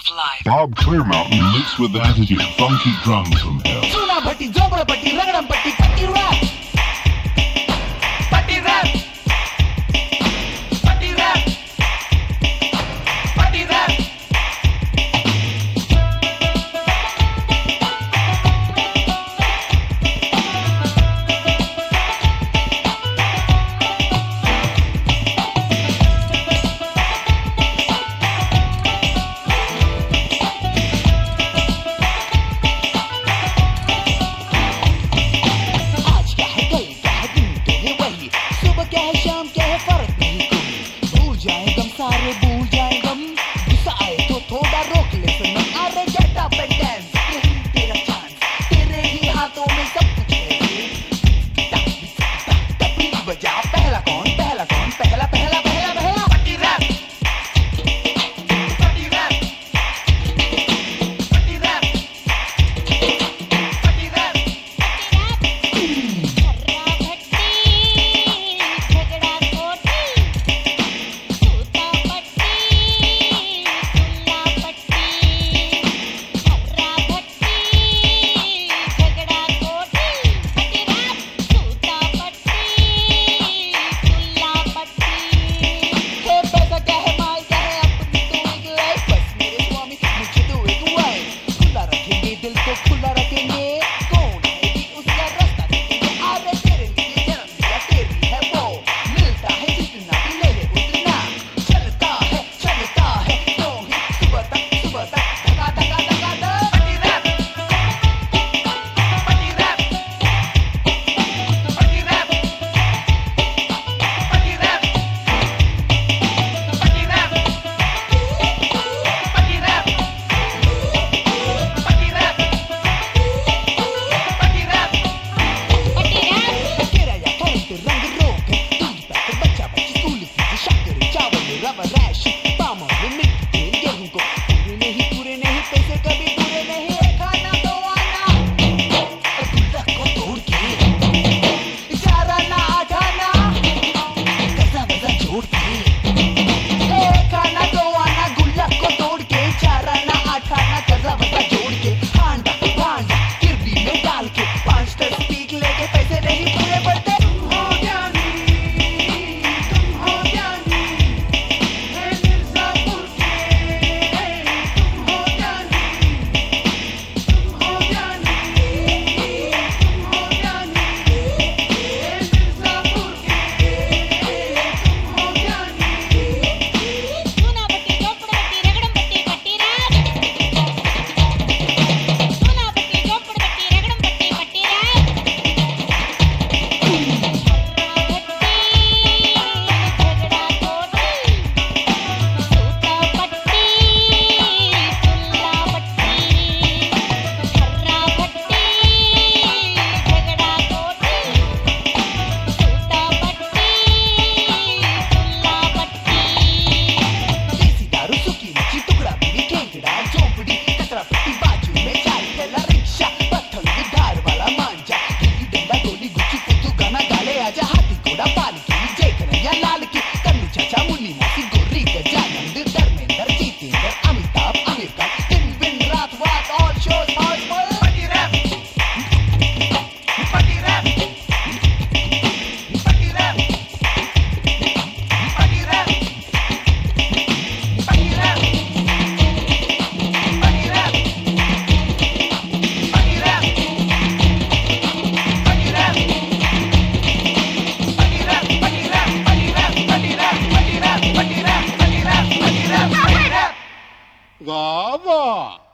of life. Bob Clearmountain mixed with attitude, funky drums from hell. Suna bhatti, jobra bhatti, ragadam bhatti, patti rap. Patti rap. Patti rap. Patti rap. शाम क्या है फर्क नहीं कोई भूल जाए गम सारे भूल जाए गम गुस्सा आए तो थोड़ा रोक ले सनम अरे गेट अप एंड डांस यही तेरा चांस तेरे ही हाथों में सब कुछ है टपली बजा पहला कौन पहला कौन पहला पहला पहला पहला पट्टी रैप पट्टी रैप पट्टी रैप पट्टी रैप खुला रखेंगे कौन है कि उसका रास्ता देखेंगे अरे तेरे लिए जन्म दिया तेरी है वो मिलता है जितना भी ले ले उतना चलता है तो ही सुबह तक धका धका धका धक पट्टी रैप पट्टी रैप पट्टी रैप पट्टी रैप पट्टी रैप पट्टी रैप रंग रोक दूध पैक बच्चा बच्ची स्कूल की शक्कर चावल रवा रैश पाम और मिट्टी गेहूं को पूरे नहीं पैसे कभी पूरे नहीं खाना तो आना गुल्लक को तोड़ के चारा ना आठाना कसा बजा जोड़ के खाना तो आना गुल्लक को तोड़ के चारा ना आठाना कसा बजा जोड़ के भांडा किरबी में डाल के 5-10 पीक लेके पैसे नहीं पूरे पड़ते Gava!